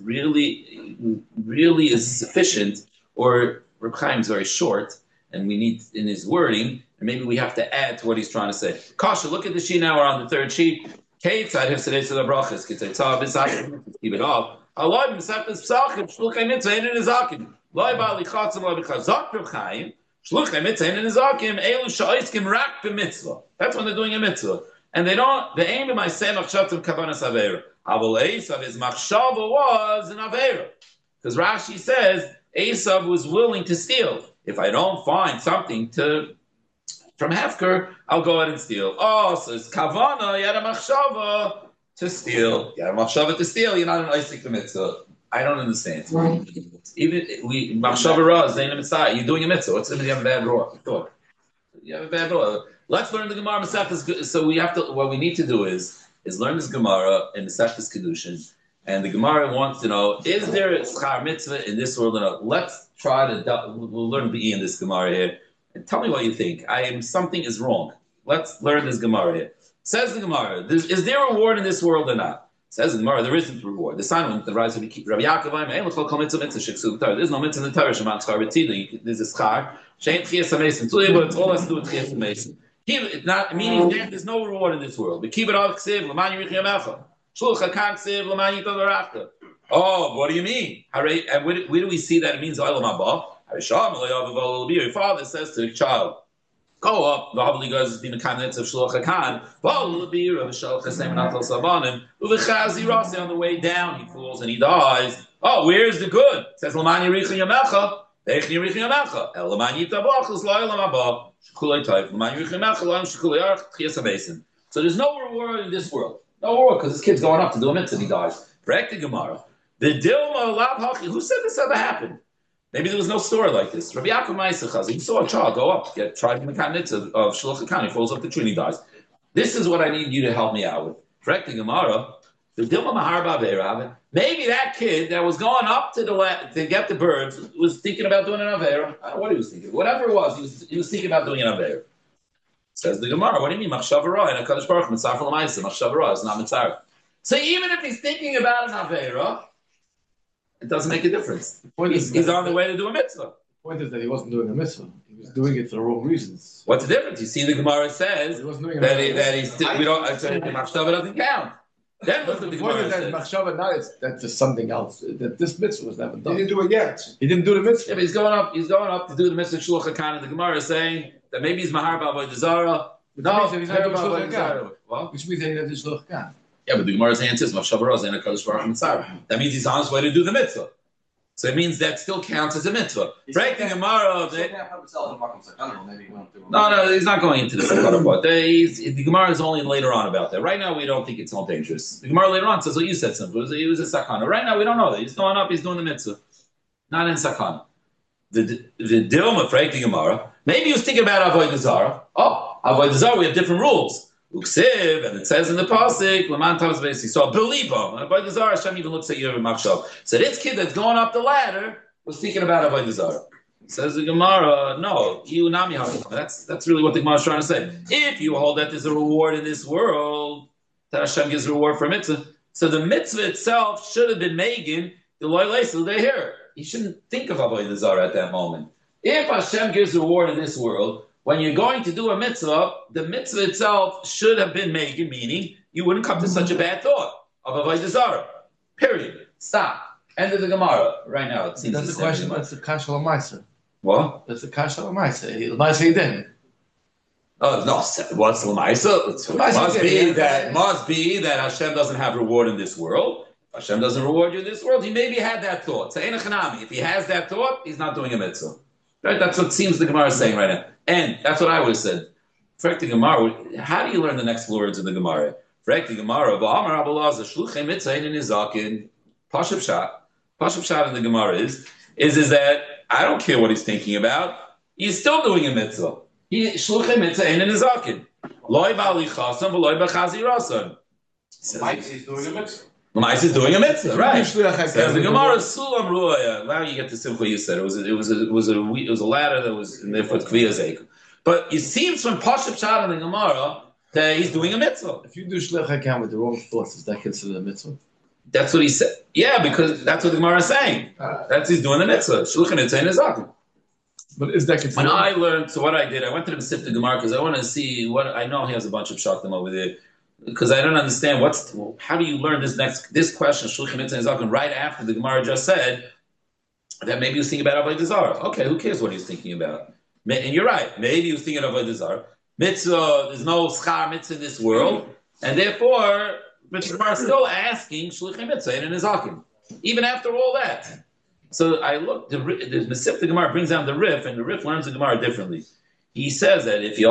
S1: really is sufficient, or Reb Chaim is very short, and we need in his wording, and maybe we have to add to what he's trying to say. Kasha, look at the sheet now. We're on the third sheet. Keitzad hefsedei to the brachas. Kitzaytzav b'sachim. Keep it off. Aloi b'sachim b'sachim. Shluchei mitzvah in nizakim. Loi ba'ali chatzim loi b'chazak Reb Chaim. Shluchei mitzvah in nizakim. Elu sha'oiskim rak b'mitzvah. That's when they're doing a mitzvah. And they aim in my same machshav kavanas avera. Avol Esav, his machshava was an avera. Because Rashi says, Esav was willing to steal. If I don't find something from Hefker, I'll go ahead and steal. Oh, so it's kavana, you had a machshava to steal. You had a machshava to steal, you're not an Isaac mitzvah. I don't understand. Even machshava ra, zayin mitzvah, you're doing a mitzvah. What's if you have a bad thought? You have a bad thought. Let's learn the Gemara Masechtas. So we have to. What we need to do is learn this Gemara in Masechtas Kedushin, and the Gemara wants to know: is there a schar mitzvah in this world or not? Let's try to. We'll learn B'i in this Gemara here, and tell me what you think. Something is wrong. Let's learn this Gemara here. Says the Gemara: is there a reward in this world or not? Says the Gemara: there isn't a reward. The sign of the rise of Rabbi Yaakov. There's no mitzvah in the Torah. Shema schar b'tzida. There's a schar. Shein tchias hamesim. But it's all has to do with tchias hamesim. Meaning there's no reward in this world. We keep it all ksiv, l'man yirichim echa. Shlucha kan ksiv, l'man yitad l'rachta. Oh, what do you mean? And where do we see that it means olam haba? Your father says to the child, go up, v'havli goes the mekanetz of shlucha kan, v'havli of shalcha semenat al savanim, u'v'chazi rasi on the way down, he falls and he dies. Oh, where's the good? It says l'man yirichim echa, v'ech yirichim echa, el l'man yitad l'achas l'olam haba. So there's no reward in this world. No reward because this kid's going up to do a mitzvah and he dies. Correct the Gemara. The Dilma Lab Hachi, who said this ever happened? Maybe there was no story like this. Rabbi Yaakov Ma'aseh, he saw a child go up, get tried in the mitzvah of Shluch HaKan, he falls off the tree and he dies. This is what I need you to help me out with. Correct the Gemara. The Dilma Mahar Ba'Avera. Maybe that kid that was going up to get the birds was thinking about doing an Avera. I don't know what he was thinking. Whatever it was, he was thinking about doing an Avera. Says the Gemara, what do you mean? Machshav Ra and HaKadosh Baruch Hu, Mitzvah L'Maisa. Machshav Ra is not Mitzvah. So even if he's thinking about an Avera, it doesn't make a difference. He's on the way to do a mitzvah.
S3: The point is that he wasn't doing a mitzvah. He was doing it for the wrong reasons.
S1: What's the difference? You see, the Gemara says we don't. Machshava doesn't count. Then look at the Gemara says.
S3: Machshava now that's just something else. That this mitzvah was never done.
S5: He didn't do it yet.
S3: He didn't do the mitzvah.
S1: Yeah, but he's going up to do the mitzvah Shluch HaKan, and the Gemara is saying that maybe he's Mahar Ba'avodah Zarah. No,
S3: he's not doing Shluch HaKan. Which means that he doesn't do Shluch HaKan.
S1: Yeah, but the Gemara's answer is Machshava Ra and HaKadosh Baruch Hu Mitzvah. That means he's on his way to do the mitzvah. So it means that still counts as a mitzvah. Breaking Gemara. No, he's not going into the Sakana part. The Gemara is only later on about that. Right now, we don't think it's all dangerous. The Gemara later on says what you said, simple. He was a Sakana. Right now, we don't know that. He's going up, he's doing the mitzvah. Not in Sakana. The Dilma, breaking Gemara. Maybe he was thinking about Avodah Zarah. Oh, Avodah Zarah, we have different rules. Uksiv, and it says in the pasuk, Laman Tavas Beis Yisrael, Belibo. And Avodah Zarah, Hashem even looks at your machshav. So this kid that's going up the ladder was thinking about Avodah Zarah. Says the Gemara, no, you nami hakim. That's really what the Gemara is trying to say. If you hold that there's a reward in this world, that Hashem gives a reward for a mitzvah, so the mitzvah itself should have been Megan, the loy leisel they hear. You shouldn't think of Avodah Zarah at that moment. If Hashem gives a reward in this world, when you're going to do a mitzvah, the mitzvah itself should have been Megan, meaning you wouldn't come to such a bad thought of Avodah Zarah. Period. Stop. End of the Gemara. Right now, it seems.
S3: That's the question. That's the kasha l'maisa.
S1: What?
S3: That's the kasha l'maisa. L'maisa he didn't.
S1: Oh no! What's l'maisa? Must be that Hashem doesn't have reward in this world. Hashem doesn't reward you in this world. He maybe had that thought. If he has that thought, he's not doing a mitzvah. Right? That's what seems the Gemara is saying right now. And that's what I would have said. Frek the Gemara, how do you learn the next words of the Gemara? Frek the Gemara, V'amar Abelazar, Shluchei Mitzayin in Nizakin, Pashup Shot in the Gemara is that I don't care what he's thinking about. He's still doing a mitzvah. Shluchei Mitzayin in Nizakin. Loi Bali Chasam, V'loi B'chazi Rasan.
S4: He's doing a mitzvah.
S1: Lamais is doing a mitzvah, right? Says the Gemara, Sulam Ruaya. Now you get the simple you said. It was a ladder that was in there for Kviyazek. But it seems from Pashup Shad in the Gemara that he's doing a mitzvah.
S3: If you do shlich hakam with the wrong thoughts, is that considered a mitzvah?
S1: That's what he said. Yeah, because that's what the Gemara is saying. That's he's doing the mitzvah. Shluchan Etzayin Nizakin.
S3: But is that considered?
S1: When I learned, so what I did, I went to the Mesivta Gemara because I want to see what I know. He has a bunch of shaktim over there. Because I don't understand how do you learn this question Shluchim Etzayin Nizakin right after the Gemara just said that maybe he was thinking about Avodah Zarah. Okay, who cares what he's thinking about? And you're right. Maybe he was thinking of Avodah Zarah. Mitzvah, there's no schar mitzvah in this world, and therefore the Gemara is still asking Shluchim Etzayin Nizakin even after all that. So I looked. The Mesivta Gemara brings down the Rif, and the Rif learns the Gemara differently. He says that if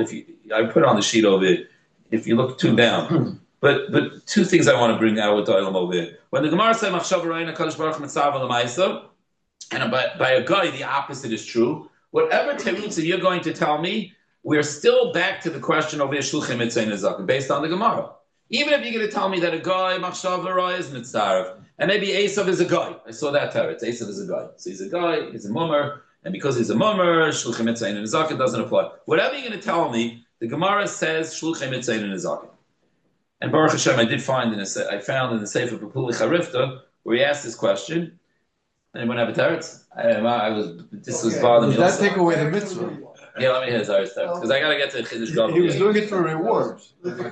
S1: I put it on the sheet over it. If you look two down. But two things I want to bring out with the Olam over here. When the Gemara says Machshav Ra'ina Kadosh Baruch Mitzav L'Maisa, and by a guy the opposite is true. Whatever terutz you're going to tell me, we're still back to the question of Shluchim Etzayin Nizakin based on the Gemara. Even if you're going to tell me that a guy Machshav Ra'ina is Mitzav, and maybe Esav is a guy. I saw that teretz. Esav is a guy. So he's a guy. He's a mummer, and because he's a mummer, Shluchim Etzayin Nizakin doesn't apply. Whatever you're going to tell me. The Gemara says Shluchei Mitzayin Nizakin, and Baruch Hashem, I found in the Sefer Pepuli Charifta where he asked this question. Anyone have a teretz? This was bothering me.
S3: Does that take away the mitzvah?
S1: Yeah, let me hear his teretz because I got to get to Chiddush Gavul.
S3: He was doing it for reward.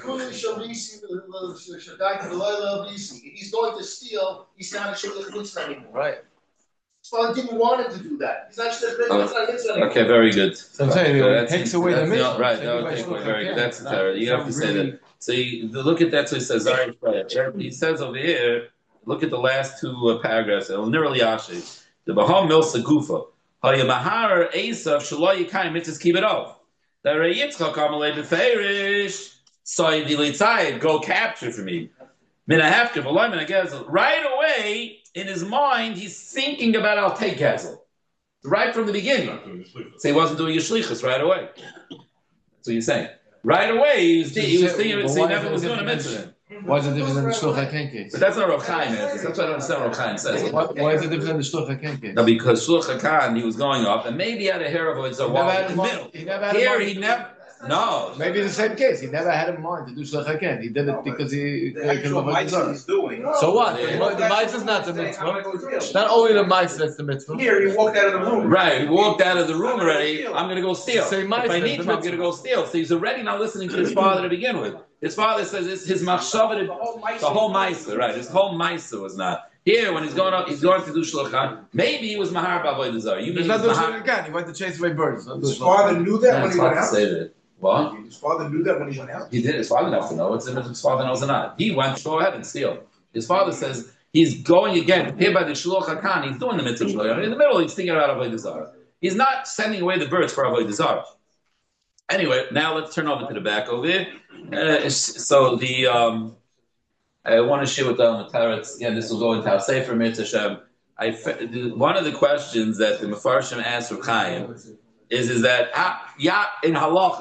S5: He's going to steal. He's not a shluch mitzvah anymore.
S3: Right.
S5: Well, didn't want him to do that. He's not shluch.
S1: Okay, very good.
S3: So I'm saying it takes away the mitzvah.
S1: Right, that would take away. Very good. That's the teretz. You have to say that. So look at that. So he says, he says over here. Look at the last two paragraphs. El Nirali Ashi. The Baham Milsa Gufa. Hayamahar Esav Shaloy Yikayim Mitzvahs Keep It Off. The Yitzchak Amalei Beferish. Soy Dilitzayid. Go capture for me. Minahafka V'loy Minagezel. Right away, in his mind, he's thinking about I'll take Gezel. Right from the beginning. So he wasn't doing a shlichus right away. That's what you're saying. Right away, he was thinking, so he never was doing a mitzvah.
S3: Why is it different than the Shluch HaKen case?
S1: But that's not Rav Chaim. That's what I don't understand what Rav Chaim says.
S3: Why is it different than the Shluch HaKen case?
S1: No, because Shluch HaKan, he was going up, and maybe he had a hair of it in the middle. Here, he never... No.
S3: Maybe the same case. He never had in mind to do Shluch HaKen. He did it because he...
S4: He's doing.
S3: So what? The mice is not the mitzvah. Not only the mice that's the mitzvah.
S4: Here, he walked out of the room.
S1: Right, he walked out of the room already. I'm going to go steal.
S3: If
S1: I need to, I'm going to go steal. So he's already not listening to his father to begin with. His father says it's his machshavah, the whole ma'isa, right? His whole ma'isa was not. Here, when he's going up, he's going to do shluchan. Maybe he was mahar b'avodah zarah. You mean
S3: he's not doing shluchan again? He went to chase away birds.
S5: His father knew that when he went out.
S1: What?
S5: His father knew that when he went out.
S1: He did. His father didn't have to know. It's if his father knows or not. He went to go ahead and steal. His father says he's going again here by the shluch hakan. He's doing the mitzvah shluch. In the middle, he's thinking about avodah zarah. He's not sending away the birds for avodah zarah. Anyway, now let's turn over to the back over here. So I want to share with them the teretz. Again, this will go into our Sefer Mitzvah Hashem. One of the questions that the Mefarshim asked for Chaim is that in halacha,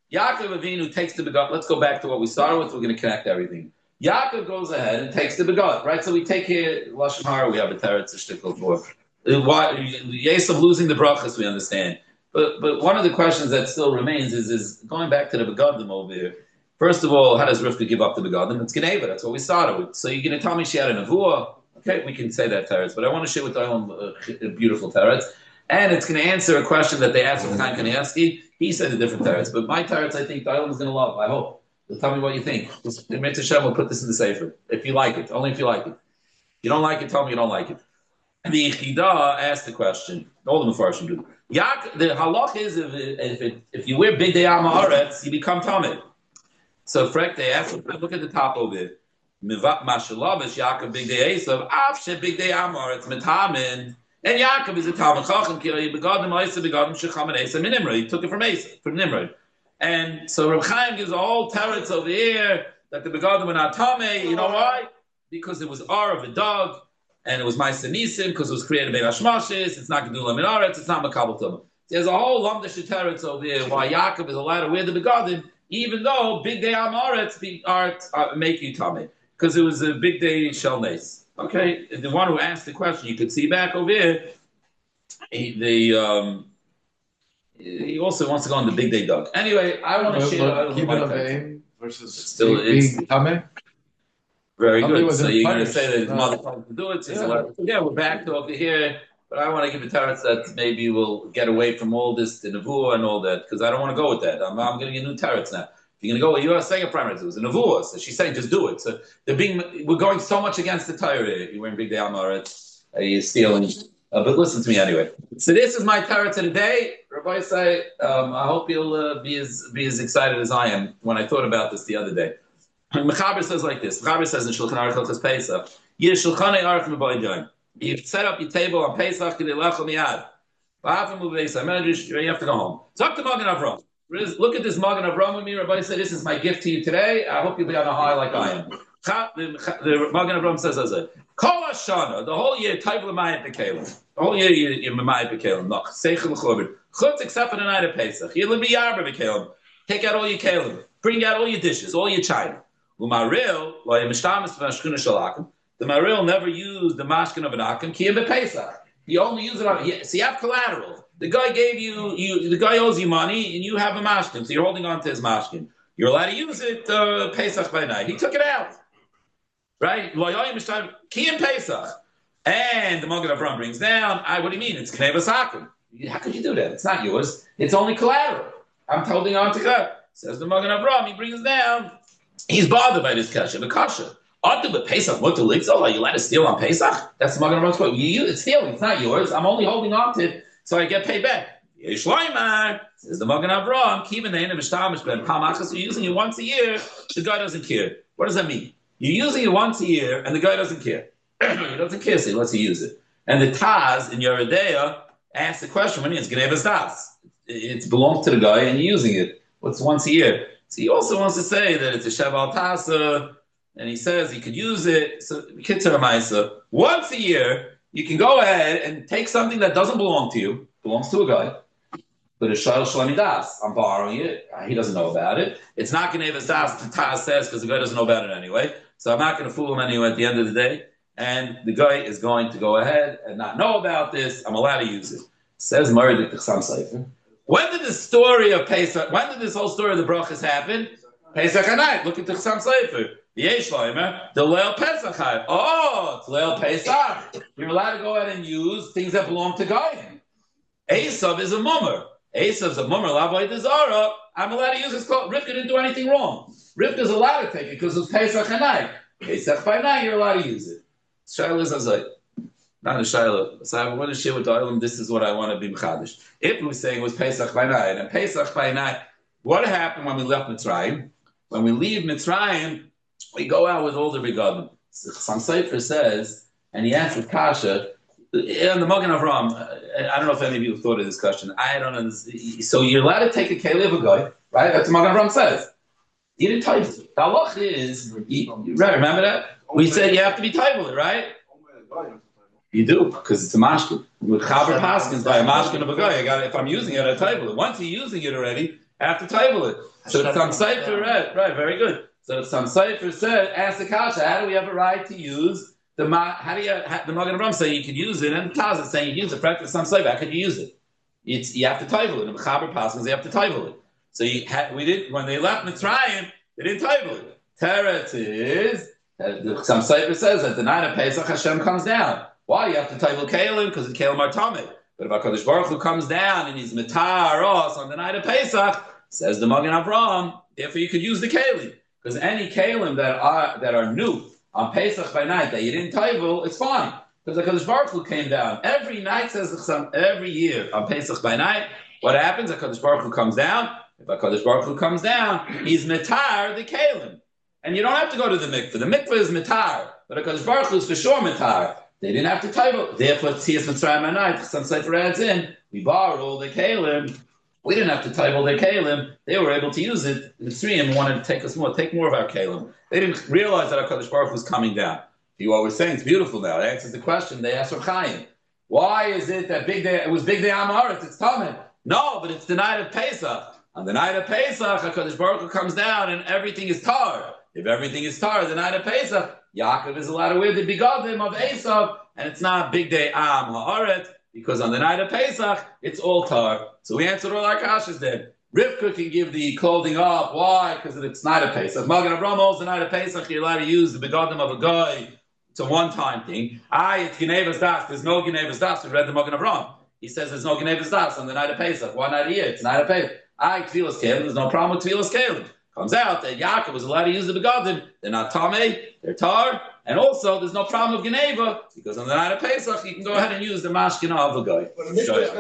S1: Yaakov Avinu takes the begot. Let's go back to what we started with. We're going to connect everything. Yaakov goes ahead and takes the begot, right? So we take here Lashon Hara. We have a teretz shtickle for. Yosef losing the brachas, we understand. But one of the questions that still remains is going back to the begadim over here. First of all, how does Rivka give up the begadim? It's Geneva. That's what we started with. So you're going to tell me she had a nevuah? Okay, we can say that teretz. But I want to share with Olam a beautiful teretz. And it's going to answer a question that they asked with Chaim Kanievsky. He said a different teretz. But my teretz, I think, the Olam is going to love. I hope. So tell me what you think. The Mitzvah Shem will put this in the sefer. If you like it. Only if you like it. If you don't like it, tell me you don't like it. And the Yichida asked the question. All the Mefarshim do. The halach is if you wear big day Haaretz, you become Tamid. So Frek, they asked, look at the top over there. Mivat Mashalavish, Yaakov big day Esav, Avshe big day Haaretz, Metamin. And Yaakov is a Talmud Chacham, Kiri begadim Esav, begadim Shecham and Esav, Nimrod. He took it from Esav, from Nimrod. And so Reb Chaim gives a whole teretz over here that the begadim were not Tameh. You know why? Because it was R of a dog. And it was Ma'aseh Nisim because it was created by Hashmashis. It's not Gedula Minaretz. It's not Makabel Tumah. There's a whole Lamdash teretz over there why Yaakov is allowed to wear the begadim, even though big day Amaretz make you tummy because it was a big day Shel Nes. Okay, the one who asked the question, you could see back over here. He also wants to go on the big day dog. Anyway, I want to share.
S3: Kibbutz versus
S1: still
S3: being tameh.
S1: Very good. So you're going to say that his mother told him to do it. So yeah, we're back to over here. But I want to give a teretz that maybe we'll get away from all this, the nevuah and all that, because I don't want to go with that. I'm going to get new teretz now. If you're going to go, you are saying a primary, it was a nevuah. So she's saying, just do it. So we're going so much against the Torah. You're wearing big day Amaretz, you're stealing. But listen to me anyway. So this is my teretz of the day. Rabbi say, I hope you'll be as excited as I am when I thought about this the other day. Mechaber says like this. Mechaber says in Shulchan Aruch Hilchos Pesach, you set up your table on Pesach, you have to go home. Talk to Magen Avram. Look at this Magen Avram with me. Rabbi said, this is my gift to you today. I hope you'll be on a high like I am. The Magen Avram says, Kol Hashana, the whole year, Taiv L'mayit B'Kelim. The whole year, you're M'mayit B'Kelim. No, Seichel L'Chobed. Chutz except for the night of Pesach. You'll be Yarba B'Kelim. Take out all your Kelim. Bring out all your dishes, all your china. The Maril never used the mashkin of an akim ki Pesach. He only used it on. So you have collateral. The guy gave you. The guy owes you money, and you have a mashkin. So you're holding on to his mashkin. You're allowed to use it Pesach by night. He took it out, right? Ki Pesach, and the Magen Avram brings down. What do you mean? It's knevas akim. How could you do that? It's not yours. It's only collateral. I'm holding on to that. Says the Magen Avram. He brings down. He's bothered by this kasha. The kasha. But Pesach, what to Ligzol? Are you allowed to steal on Pesach? That's the Magen Avram's quote. It's stealing. It's not yours. I'm only holding on to it so I get paid back. Yeshloimar says the Magen Avram. Kiven the end of ben Pamachas. You're using it once a year. The guy doesn't care. What does that mean? You're using it once a year, and the guy doesn't care. He doesn't care, so he lets you use it. And the Taz in Yeridea asks the question: when it's Gnevas Das? It belongs to the guy, and you're using it. What's once a year? So he also wants to say that it's a Sheval Tasa, and he says he could use it. So Kitzur Maisa, once a year, you can go ahead and take something that doesn't belong to you, belongs to a guy, but it's Shal Shlemi Das. I'm borrowing it. He doesn't know about it. It's not Gnevas Das, the Taz says, because the guy doesn't know about it anyway. So I'm not going to fool him anyway at the end of the day. And the guy is going to go ahead and not know about this. I'm allowed to use it. Says Murray Chasam Sefer. When did the story of Pesach, when did this whole story of the brachas happen? Pesach night. Look at the Chasam Sefer. The Yeshloimer, the Leil Pesach. Oh, it's Leil Pesach. You're allowed to go ahead and use things that belong to Goyim. Esav is a mummer. Esav is a mummer. Lavoy Dezara. I'm allowed to use this cloth. Rivka didn't do anything wrong. Rivka's allowed to take it because it's Pesach night. Pesach by night, you're allowed to use it. Shaila is like, not a Shaila. So I want to share with the Olam, this is what I want to be Mechadish. If we're saying it was Pesach by night, and Pesach by night, what happened when we left Mitzrayim? When we leave Mitzrayim, we go out with all the begadim. Some Sefer says, and he answered Kasha, and the Magen Avram, I don't know if any of you have thought of this question. I don't know. So you're allowed to take a keli of a guy, right? That's what Magen Avram says. You didn't type it. The halach is, right, remember that? We said you have to be typing it, right? You do, because it's a mashkin. With Chaber Paskins by a mashkin of a guy, if I'm using it, I type it. Once you're using it already, I have to table it. So some Sefer read, right, very good. So some Sefer said, ask the Kasha, how do we have a right to use the the Magen Avraham say you can use it, and the Taz is saying you use it, practice some Sefer, how could you use it? You have to table it. The Mechaber passes, you have to table it. So we did when they left Mitzrayim, they didn't table it. Teretz is some Sefer says that the night of Pesach Hashem comes down. Why? You have to table Kalim because it's Kalim are Tamid. But if HaKadosh Baruch Hu comes down and he's Matar Ross on the night of Pesach, says the Magen Avraham, therefore you could use the Kalim. Because any Kalim that are new on Pesach by night that you didn't table, it's fine. Because HaKadosh Baruch Hu came down. Every night, says the Chasam, every year on Pesach by night, what happens? HaKadosh Baruch Hu comes down. If HaKadosh Baruch Hu comes down, he's Matar the Kalim. And you don't have to go to the mikveh. The mikveh is Matar. But HaKadosh Baruch Hu is for sure Matar. They didn't have to table. Therefore, Tzias Mitzrayim by night, some Sefer adds in, we borrow the Kalim. We didn't have to table their Kalim. They were able to use it. The Mitzrayim wanted to take more of our Kalim. They didn't realize that HaKadosh Baruch Hu was coming down. You always saying it's beautiful now. It answers the question. They asked Rav Chaim, why is it that big day? It was big day Amaretz. It's Tamid. No, but it's the night of Pesach. On the night of Pesach, HaKadosh Baruch Hu comes down and everything is tar. If everything is tar, the night of Pesach, Yaakov is allowed to wear the bigadim of Esav, and it's not big day Am Haaretz, because on the night of Pesach, it's all tar. So we answered all our kashas there. Rivka can give the clothing off. Why? Because it's night of Pesach. Magen Avraham holds the night of Pesach, you're allowed to use the begadim of a guy. It's a one-time thing. It's Genevas Das. There's no Genevas Das. We read the Magen Avraham. He says there's no Genevas Das on the night of Pesach. One night a year. It's night of Pesach. Tfilas Kalim. There's no problem with Tfilas Kalim. Comes out that Yaakov was allowed to use the begadim. They're not tamei. They're tar. And also, there's no problem with Geneva because on the night of Pesach, you can go ahead and use the mashkina of a guy.